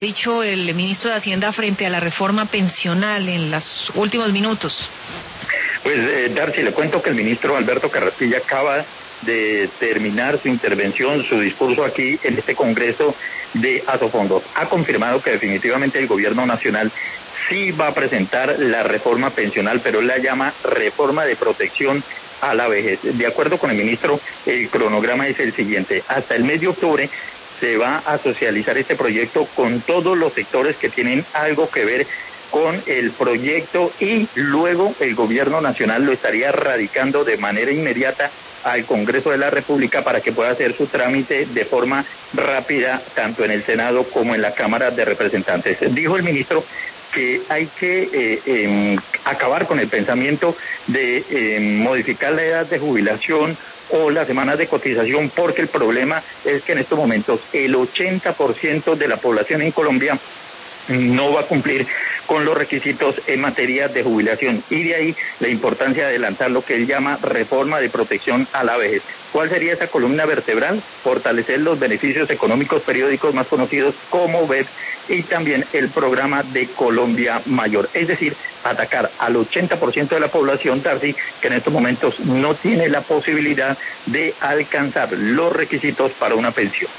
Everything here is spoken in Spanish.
Dicho el ministro de Hacienda frente a la reforma pensional en los últimos minutos. Pues, Darcy, le cuento que el ministro Alberto Carrasquilla acaba de terminar su intervención, su discurso aquí en este Congreso de Asofondos. Ha confirmado que definitivamente el gobierno nacional sí va a presentar la reforma pensional, pero él la llama reforma de protección a la vejez. De acuerdo con el ministro, el cronograma es el siguiente: hasta el mes de octubre se va a socializar este proyecto con todos los sectores que tienen algo que ver con el proyecto, y luego el gobierno nacional lo estaría radicando de manera inmediata al Congreso de la República para que pueda hacer su trámite de forma rápida, tanto en el Senado como en la Cámara de Representantes. Dijo el ministro que hay que acabar con el pensamiento de modificar la edad de jubilación o las semanas de cotización, porque el problema es que en estos momentos el 80% de la población en Colombia no va a cumplir con los requisitos en materia de jubilación, y de ahí la importancia de adelantar lo que él llama reforma de protección a la vejez. ¿Cuál sería esa columna vertebral? Fortalecer los beneficios económicos periódicos más conocidos como BEP, y también el programa de Colombia Mayor, es decir, atacar al 80% de la población, Darcy, que en estos momentos no tiene la posibilidad de alcanzar los requisitos para una pensión.